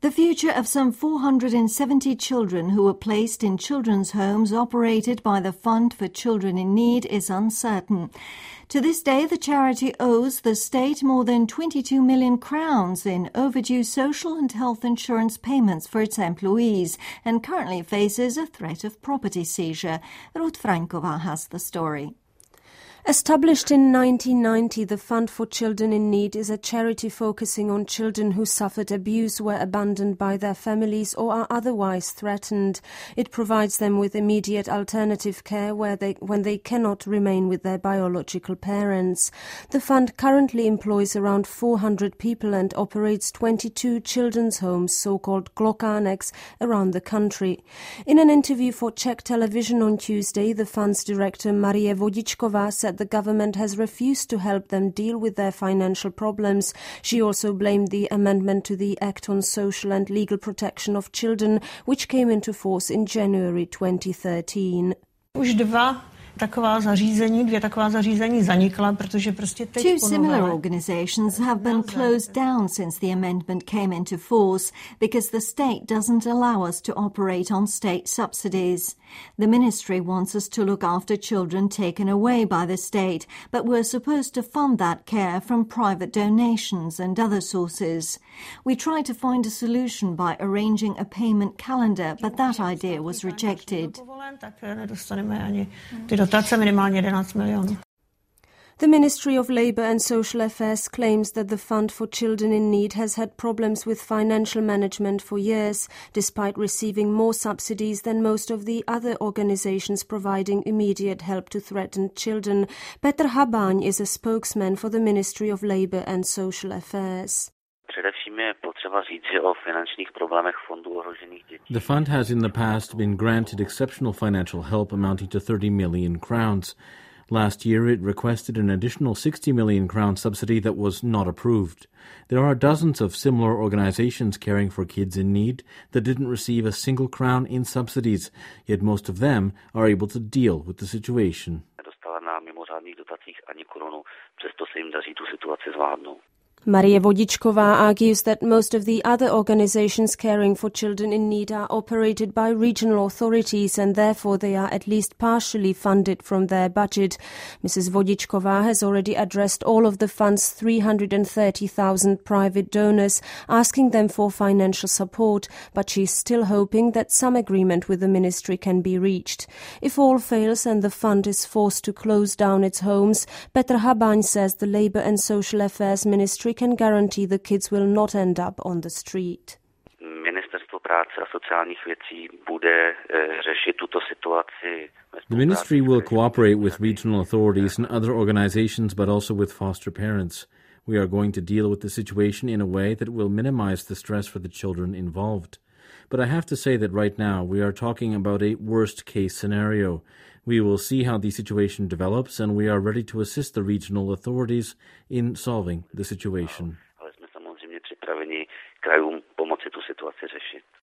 The future of some 470 children who were placed in children's homes operated by the Fund for Children in Need is uncertain. To this day, the charity owes the state more than 22 million crowns in overdue social and health insurance payments for its employees and currently faces a threat of property seizure. Ruth Frankova has the story. Established in 1990, the Fund for Children in Need is a charity focusing on children who suffered abuse, were abandoned by their families or are otherwise threatened. It provides them with immediate alternative care when they cannot remain with their biological parents. The fund currently employs around 400 people and operates 22 children's homes, so-called Glokánek, around the country. In an interview for Czech television on Tuesday, the fund's director Marie Vodičková said the government has refused to help them deal with their financial problems. She also blamed the amendment to the Act on Social and Legal Protection of Children, which came into force in January 2013. Two similar organizations have been closed down since the amendment came into force because the state doesn't allow us to operate on state subsidies. The ministry wants us to look after children taken away by the state, but we're supposed to fund that care from private donations and other sources. We tried to find a solution by arranging a payment calendar, but that idea was rejected. The Ministry of Labour and Social Affairs claims that the Fund for Children in Need has had problems with financial management for years, despite receiving more subsidies than most of the other organisations providing immediate help to threatened children. Petr Habáň is a spokesman for the Ministry of Labour and Social Affairs. The fund has in the past been granted exceptional financial help amounting to 30 million crowns. Last year, it requested an additional 60 million crown subsidy that was not approved. There are dozens of similar organizations caring for kids in need that didn't receive a single crown in subsidies, yet most of them are able to deal with the situation. Marie Vodičková argues that most of the other organizations caring for children in need are operated by regional authorities and therefore they are at least partially funded from their budget. Mrs. Vodičková has already addressed all of the fund's 330,000 private donors, asking them for financial support, but she's still hoping that some agreement with the ministry can be reached. If all fails and the fund is forced to close down its homes, Petr Habáň says the Labour and Social Affairs Ministry can guarantee the kids will not end up on the street. The ministry will cooperate with regional authorities and other organizations, but also with foster parents. We are going to deal with the situation in a way that will minimize the stress for the children involved. But I have to say that right now we are talking about a worst-case scenario. We will see how the situation develops and we are ready to assist the regional authorities in solving the situation.